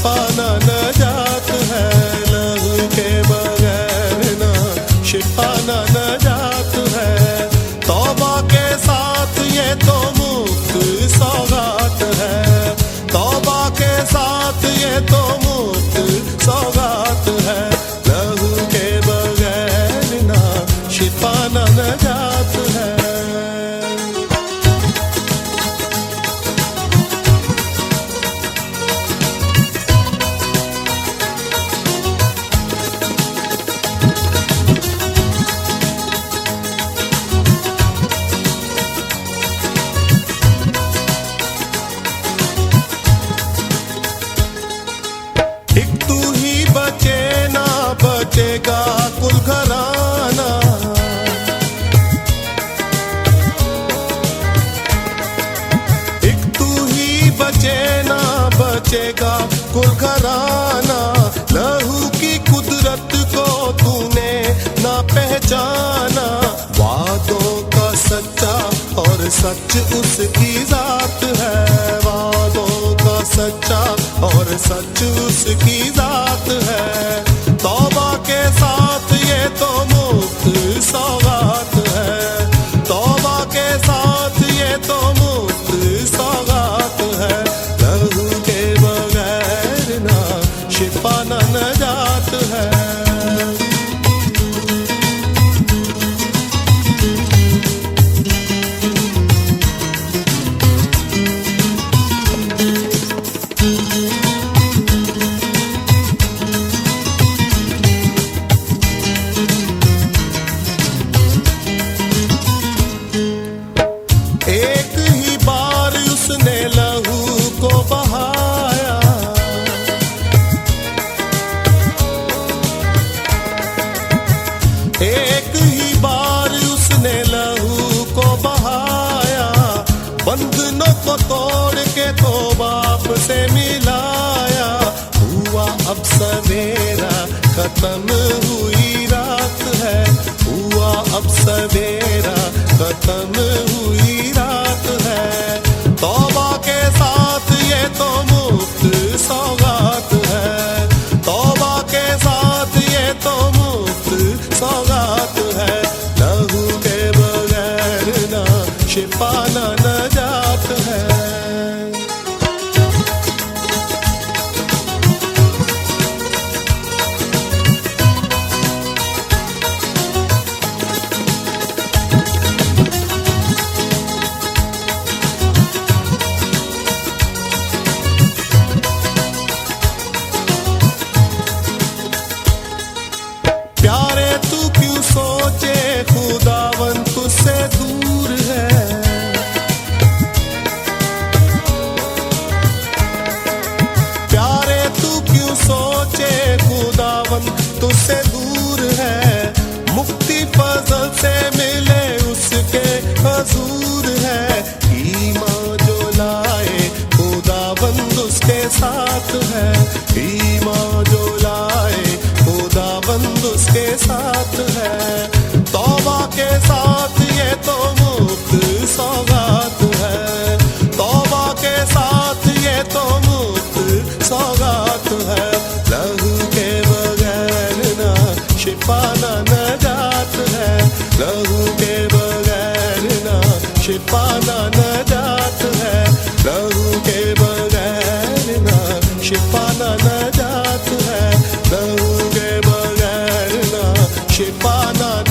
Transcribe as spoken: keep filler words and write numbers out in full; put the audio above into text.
शिफाना नजात है, लहू के बगैर ना शिफाना नजात है। तौबा के साथ ये तो मुफ्त सौगात है, तौबा के साथ ये तो मुफ्त सौगात है। लहू के बगैर ना शिफाना नजात है। बचेगा कुल घराना, एक तू ही बचे ना बचेगा कुल घराना। लहू की कुदरत को तूने ना पहचाना, वादों का सच्चा और सच उसकी जात है, वादों का सच्चा और सच उसकी जात है। तौबा के साथ ये तो मुफ्त सौगात है, तौबा के साथ ये तो मुफ्त सौगात है। लहू के बगैर ना शिफाना नजात है। एक ही बार उसने लहू को बहाया, एक ही बार उसने लहू को बहाया। बंधनों को तोड़ के तो बाप से मिलाया, हुआ अब सवेरा खत्म हुई रात है, हुआ अब सवेरा खत्म हुई रात है। तौबा के साथ ये तो मुफ्त सौगात है, तौबा के साथ ये तो मुफ्त सौगात है। लहू के बगैर ना शिफाना नजात है। प्यारे तू क्यों सोचे खुदावन तुझसे दूर है, प्यारे तू क्यों सोचे खुदावन तुझसे दूर है। मुक्ति फजल से मिले उसके हजूर है, ईमान जो लाए खुदावंद उसके साथ है, ईमान जो लाए खुदावंद उसके साथ है। तौबा के साथ ये तो मुफ्त सौगात है, तौबा के साथ ये तो मुफ्त सौगात है। लहू के बगैर ना शिफाना नजात है, लहू के बगैर ना शिफाना नजात है, लहू के बगैर ना शिफाना नजात है, लहू के बगैर ना शिफाना